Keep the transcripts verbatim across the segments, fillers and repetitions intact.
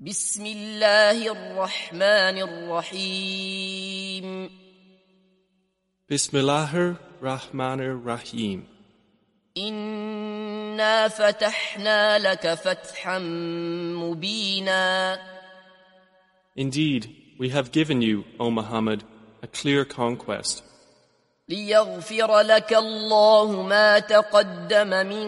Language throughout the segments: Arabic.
بسم الله الرحمن الرحيم Bismillahir Rahmanir Rahim. إنا فتحنا لك فتحا مبينا. Indeed, we have given you, O Muhammad, a clear conquest, ليغفر لك الله ما تقدم من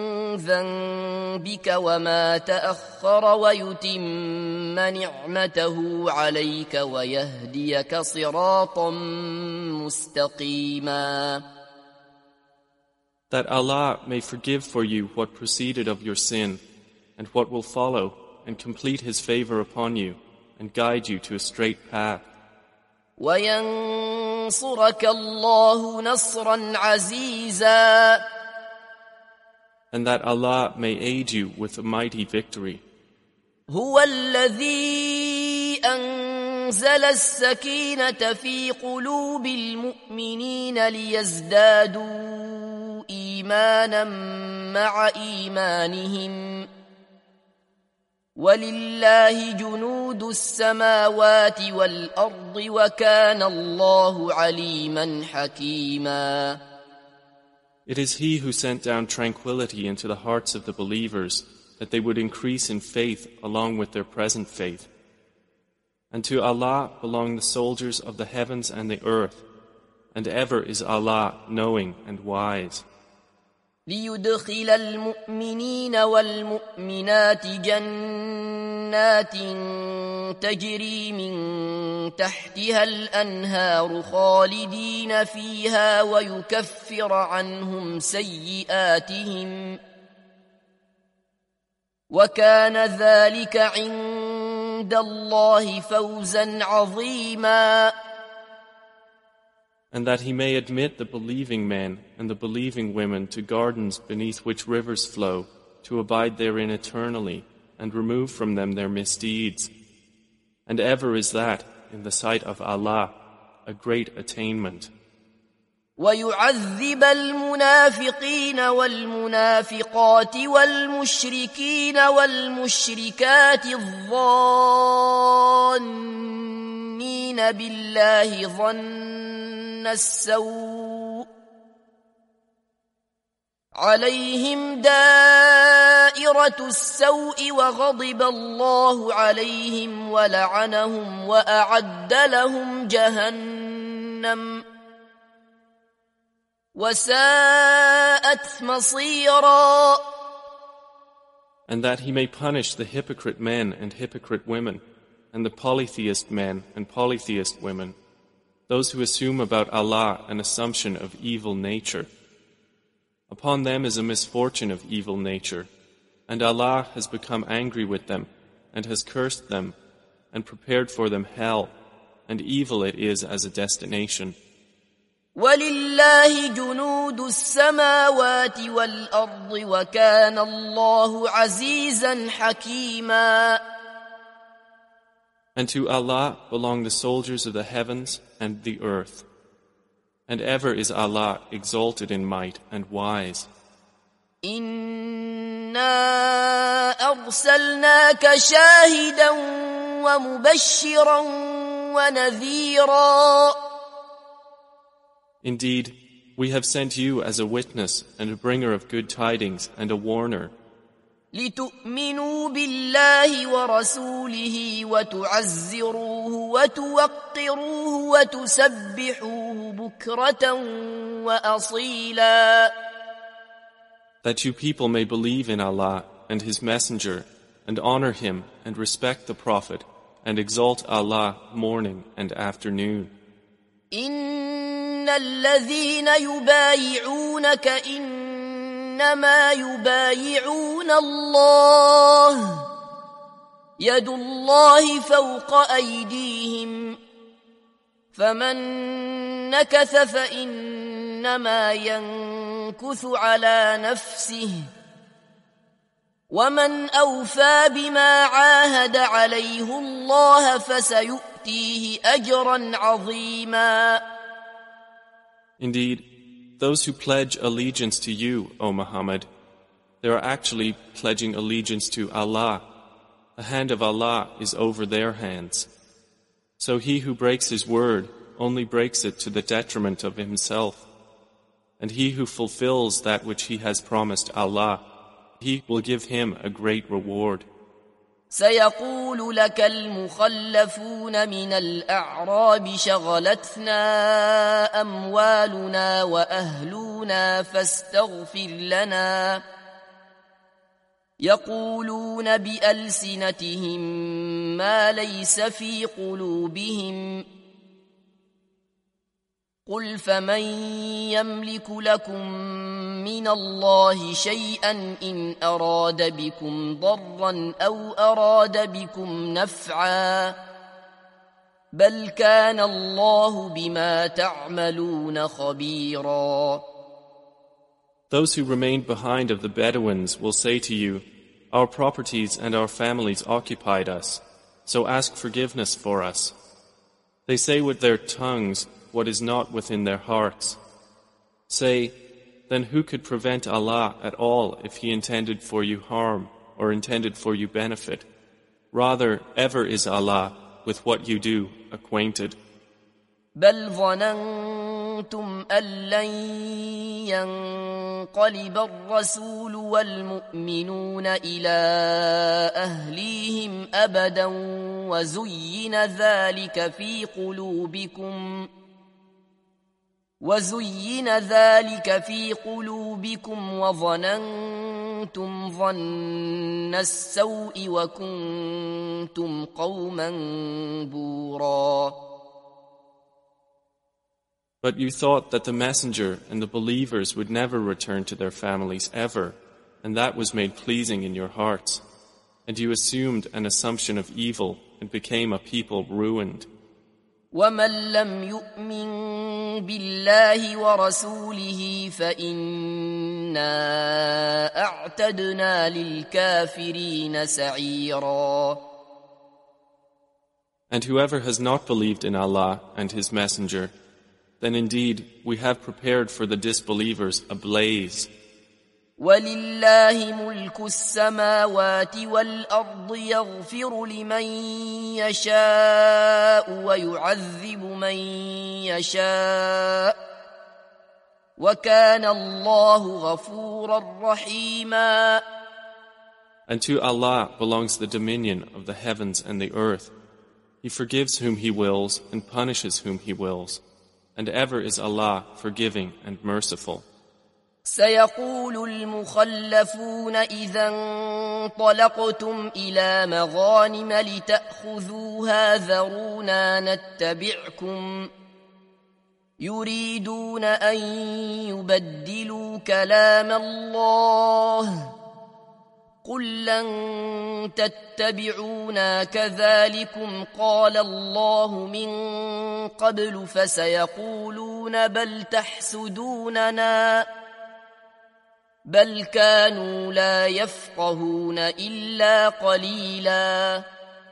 ذنبك وما تأخر ويتم نعمته عليك ويهديك صراطا مستقيما. that Allah may forgive for you what preceded of your sin and what will follow, and complete His favor upon you and guide you to a straight path. وينصرك الله نصرا عزيزا. And that Allah may aid you with a mighty victory. هو الذي أنزل السكينة في قلوب المؤمنين ليزدادوا إيمانا مع إيمانهم ولله جنود السماوات والأرض وكان الله عليما حكيما. It is He who sent down tranquility into the hearts of the believers, that they would increase in faith along with their present faith. And to Allah belong the soldiers of the heavens and the earth, and ever is Allah knowing and wise. ليدخل المؤمنين والمؤمنات جنات تجري من تحتها الأنهار خالدين فيها ويكفر عنهم سيئاتهم وكان ذلك عند الله فوزا عظيما. And that He may admit the believing men and the believing women to gardens beneath which rivers flow, to abide therein eternally, and remove from them their misdeeds. And ever is that, in the sight of Allah, a great attainment. ويعذب المنافقين والمنافقات والمشركين والمشركات الظانين بالله ظن السوء عليهم دائرة السوء وغضب الله عليهم ولعنهم وأعد لهم جهنم وساءت مصيرا. And that He may punish the hypocrite men and hypocrite women, and the polytheist men and polytheist women, those who assume about Allah an assumption of evil nature. Upon them is a misfortune of evil nature, and Allah has become angry with them, and has cursed them, and prepared for them hell, and evil it is as a destination. ولله جنود السماوات والأرض وكان الله عزيزا حكيما. And to Allah belong the soldiers of the heavens and the earth. And ever is Allah exalted in might and wise. إنا أرسلناك شاهدا ومبشرا ونذيرا. Indeed, we have sent you as a witness and a bringer of good tidings and a warner. لتؤمنوا بالله ورسوله وتعزروه وتوقروه وتسبحوه بكرة وأصيلا. That you people may believe in Allah and His Messenger, and honor Him and respect the Prophet, and exalt Allah morning and afternoon. إن الذين يبايعونك إنما يبايعون الله يد الله فوق أيديهم فمن نكث فإنما ينكث على نفسه ومن أوفى بما عاهد عليه الله فسيؤتيه أجرا عظيما. Indeed, those who pledge allegiance to you, O Muhammad, they are actually pledging allegiance to Allah, the hand of Allah is over their hands. So he who breaks his word only breaks it to the detriment of himself. And he who fulfills that which he has promised Allah, he will give him a great reward. سيقول لك المخلفون من الأعراب شغلتنا أموالنا وأهلنا فاستغفر لنا يقولون بألسنتهم ما ليس في قلوبهم قل فمن يملك لكم من الله شيئا إن أراد بكم ضرا أو أراد بكم نفعا بل كان الله بما تعملون خبيرا. Those who remained behind of the Bedouins will say to you, our properties and our families occupied us, so ask forgiveness for us. They say with their tongues what is not within their hearts. Say, then who could prevent Allah at all if He intended for you harm or intended for you benefit? Rather, ever is Allah with what you do acquainted. بل ظننتم أن لن ينقلب الرسول والمؤمنون إلى أهليهم أبدا وزين ذلك في قلوبكم وزين ذلك في قلوبكم وظننتم ظن السوء وكنتم قوما بورا. But you thought that the messenger and the believers would never return to their families ever, and that was made pleasing in your hearts. And you assumed an assumption of evil and became a people ruined. وَمَنْ لَمْ يُؤْمِنْ بِاللَّهِ وَرَسُولِهِ فَإِنَّا أَعْتَدْنَا لِلْكَافِرِينَ سَعِيرًا. And whoever has not believed in Allah and His Messenger, then indeed we have prepared for the disbelievers a blaze. وَلِلَّهِ مُلْكُ السَّمَاوَاتِ وَالْأَرْضِ يَغْفِرُ لِمَن يَشَاءُ وَيُعَذِّبُ مَن يَشَاءُ وَكَانَ اللَّهُ غَفُورًا رَحِيمًا. And to Allah belongs the dominion of the heavens and the earth. He forgives whom He wills and punishes whom He wills. And ever is Allah forgiving and merciful. سيقول المخلفون إذا انطلقتم إلى مغانم لتأخذوها ذرونا نتبعكم يريدون أن يبدلوا كلام الله قل لن تتبعونا كذلكم قال الله من قبل فسيقولون بل تحسدوننا بل كانوا لا يفقهون إلا قليلا.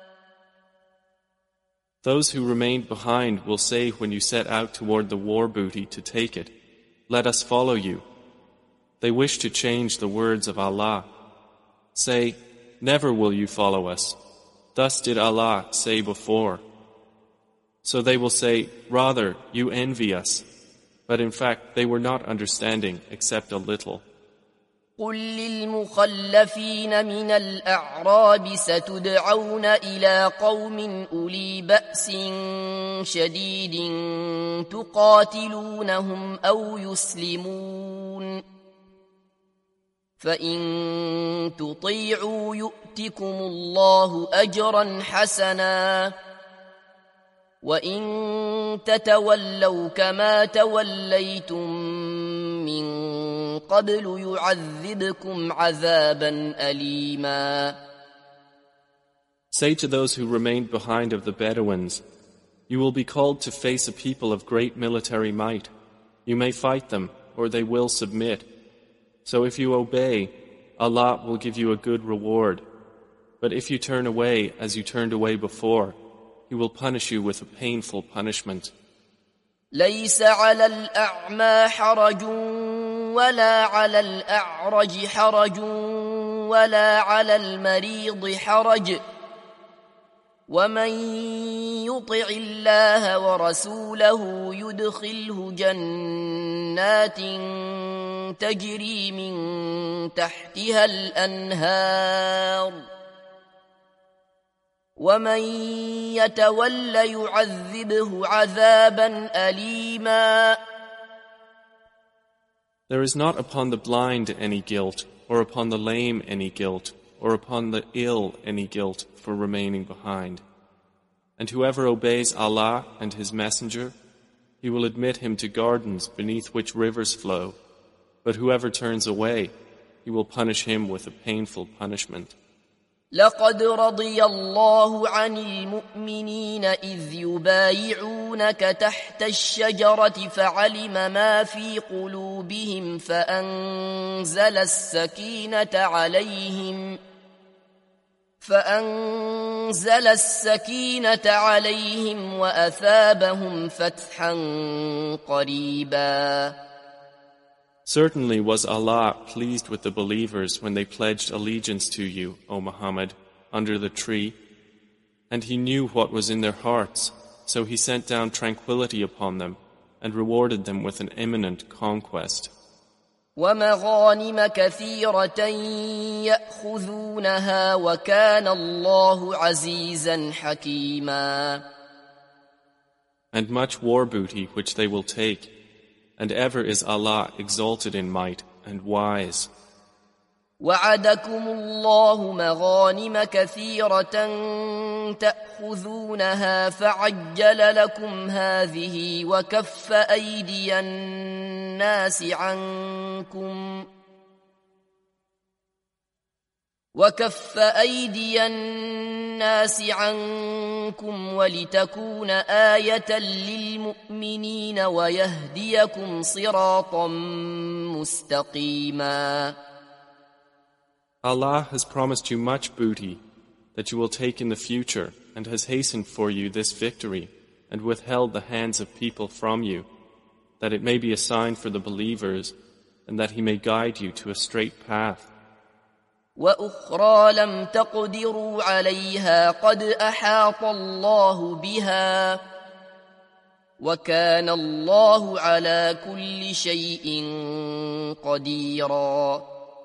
Those who remained behind will say when you set out toward the war booty to take it, let us follow you. They wish to change the words of Allah. Say, never will you follow us. Thus did Allah say before. So they will say, rather, you envy us. But in fact, they were not understanding except a little. قل للمخلفين من الأعراب ستدعون إلى قوم أولي بأس شديد تقاتلونهم أو يسلمون فإن تطيعوا يؤتكم الله أجرا حسنا وإن تتولوا كما توليتم من قبل يعذبكم عذابا أليما. Say to those who remained behind of the Bedouins, you will be called to face a people of great military might. You may fight them, or they will submit. So if you obey, Allah will give you a good reward. But if you turn away as you turned away before, He will punish you with a painful punishment. ليس على الأعمى حرج ولا على الأعرج حرج ولا على المريض حرج ومن يطع الله ورسوله يدخله جنات تجري من تحتها الأنهار ومن يتول يعذبه عذابا أليما. There is not upon the blind any guilt, or upon the lame any guilt, or upon the ill any guilt for remaining behind. And whoever obeys Allah and His Messenger, He will admit him to gardens beneath which rivers flow. But whoever turns away, He will punish him with a painful punishment. لقد رضي الله عن المؤمنين إذ يبايعونك تحت الشجرة فعلم ما في قلوبهم فأنزل السكينة عليهم فأنزل السكينة عليهم وأثابهم فتحا قريبا. Certainly was Allah pleased with the believers when they pledged allegiance to you, O Muhammad, under the tree, and He knew what was in their hearts, so He sent down tranquility upon them and rewarded them with an imminent conquest. وَمَغَانِمَ كَثِيرَةً يَأْخُذُونَهَا وَكَانَ اللَّهُ عَزِيزًا حَكِيمًا. And much war booty which they will take, and ever is Allah exalted in might and wise. وعدكم الله مغانم كثيرة تأخذونها فعجل لكم هذه وكف أيدي الناس عنكم وكف أيدي الناس عنكم ولتكون آية للمؤمنين ويهديكم صراطا مستقيما. Allah has promised you much booty that you will take in the future and has hastened for you this victory and withheld the hands of people from you, that it may be a sign for the believers and that He may guide you to a straight path. وأخرى لم تقدروا عليها قد أحاط الله بها وكان الله على كل شيء قديرا.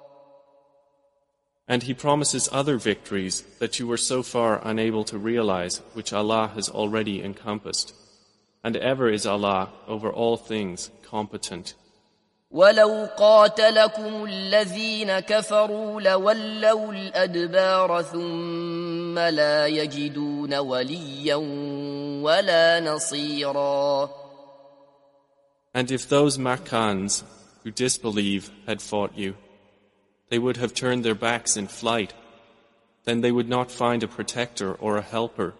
And He promises other victories that you were so far unable to realize, which Allah has already encompassed. And ever is Allah over all things competent. ولو قاتلكم الذين كفروا لولوا الأدبار ثم لا يجدون وليا ولا نصيرا. And if those Makkans who disbelieve had fought you, they would have turned their backs in flight, then they would not find a protector or a helper.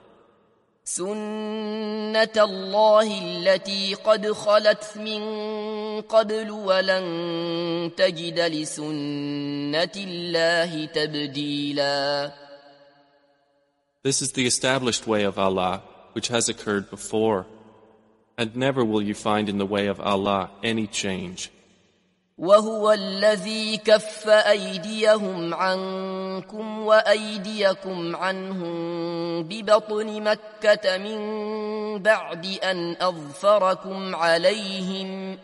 سنة الله التي قد خلت من قبل ولن تجد لسنة الله تبديلا. This is the established way of Allah, which has occurred before, and never will you find in the way of Allah any change. وهو الذي كف أيديهم عنكم وأيديكم عنهم ببطن مكة من بعد أن أظفركم عليهم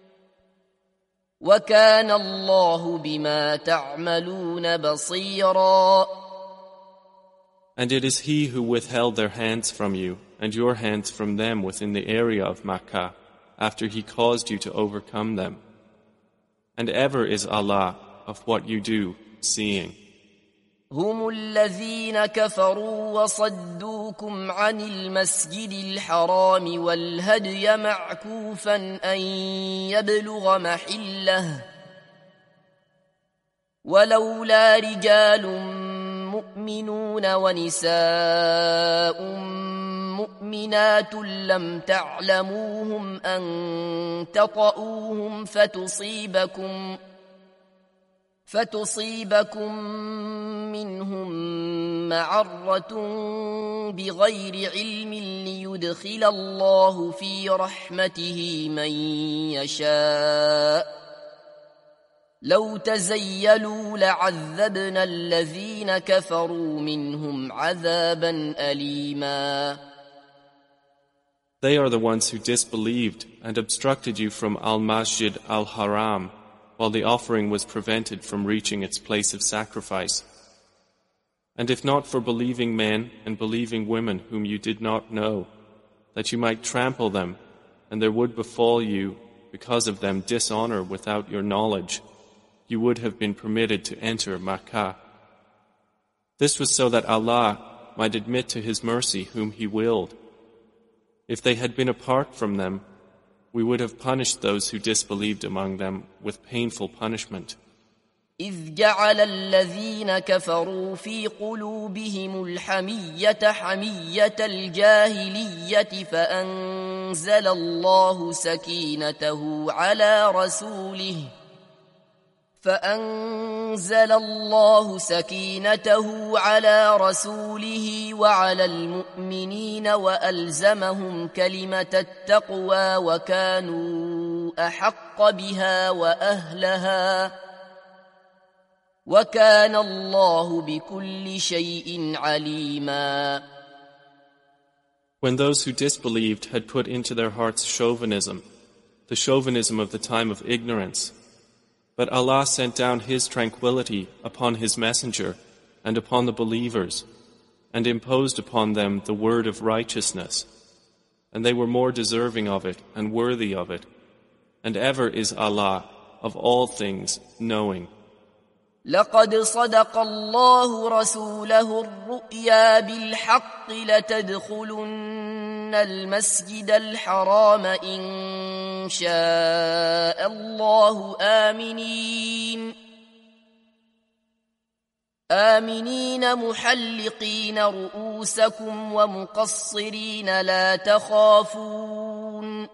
وكان الله بما تعملون بصيرا. And it is He who withheld their hands from you and your hands from them within the area of Makkah after He caused you to overcome them. And ever is Allah of what you do seeing. هم الذين كفروا وصدوكم عن المسجد الحرام والهدي معكوفا أن يبلغ محله ولولا رجال مؤمنون ونساء مؤمنات لم تعلموهم أن تطؤوهم فتصيبكم فتصيبكم منهم معرة بغير علم ليدخل الله في رحمته من يشاء لو تزيلوا لعذبنا الذين كفروا منهم عذابا أليما. They are the ones who disbelieved and obstructed you from Al-Masjid Al-Haram, while the offering was prevented from reaching its place of sacrifice. And if not for believing men and believing women whom you did not know, that you might trample them, and there would befall you, because of them, dishonor without your knowledge, you would have been permitted to enter Makkah. This was so that Allah might admit to His mercy whom He willed. If they had been apart from them, we would have punished those who disbelieved among them with painful punishment. إذ جعل الذين كفروا في قلوبهم الحمية حمية الجاهلية فأنزل الله سكينته على رسوله فأنزل الله سكينته على رسوله وعلى المؤمنين وألزمهم كلمة التقوى وكانوا أحق بها وأهلها وكان الله بكل شيء عليما. When those who disbelieved had put into their hearts chauvinism, the chauvinism of the time of ignorance, but Allah sent down His tranquility upon His messenger and upon the believers, and imposed upon them the word of righteousness, and they were more deserving of it and worthy of it, and ever is Allah of all things knowing. لقد صدق الله رسوله الرؤيا بالحق لتدخلن المسجد الحرام إن شاء الله آمنين آمنين محلقين رؤوسكم ومقصرين لا تخافون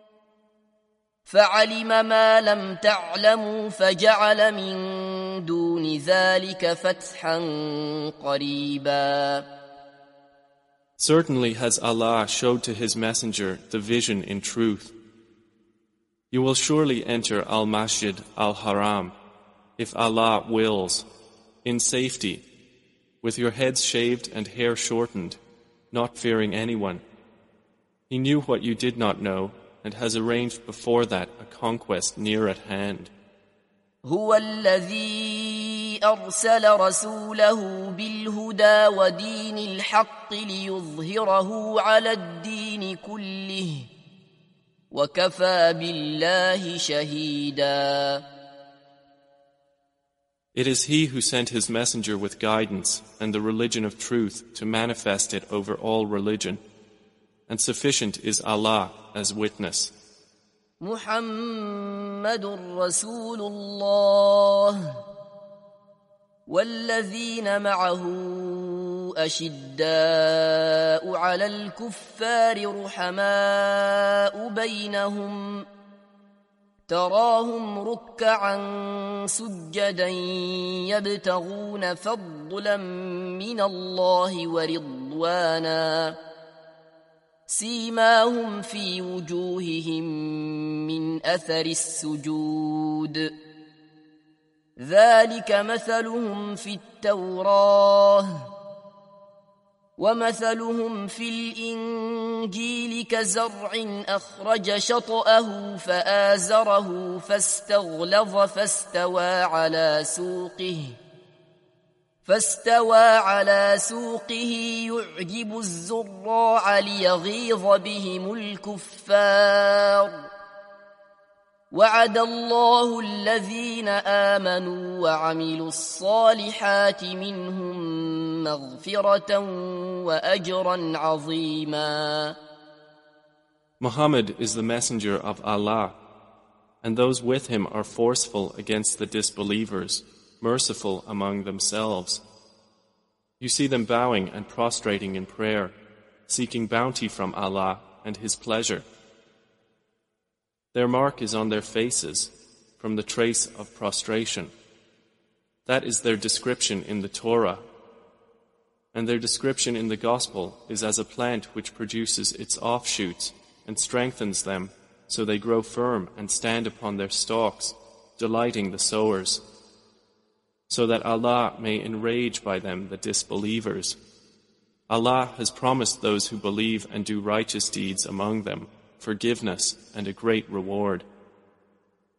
فعلم ما لم تعلموا فجعل من دون ذلك فتحا قريبا. Certainly has Allah showed to His messenger the vision in truth. You will surely enter Al-Masjid Al-Haram, if Allah wills, in safety, with your heads shaved and hair shortened, not fearing anyone. He knew what you did not know, and has arranged before that a conquest near at hand. هو الذي أرسل رسوله بالهدى ودين الحق ليظهره على الدين كله وكفى بالله شهيدا. It is He who sent His messenger with guidance and the religion of truth to manifest it over all religion, and sufficient is Allah as witness. محمد رسول الله والذين معه أشداء على الكفار رحماء بينهم تراهم ركعا سجدا يبتغون فضلا من الله ورضوانا سيماهم في وجوههم من أثر السجود ذلك مثلهم في التوراة ومثلهم في الإنجيل كزرع أخرج شطأه فآزره فاستغلظ فاستوى على سوقه فاستوى على سوقه يعجب الزراع ليغيظ بهم الكفار وعد الله الذين آمنوا وعملوا الصالحات منهم مغفرة وأجرا عظيما. Muhammad is the messenger of Allah, and those with him are forceful against the disbelievers, merciful among themselves. You see them bowing and prostrating in prayer, seeking bounty from Allah and His pleasure. Their mark is on their faces, from the trace of prostration. That is their description in the Torah. And their description in the Gospel is as a plant which produces its offshoots and strengthens them so they grow firm and stand upon their stalks, delighting the sowers, so that Allah may enrage by them the disbelievers. Allah has promised those who believe and do righteous deeds among them forgiveness and a great reward.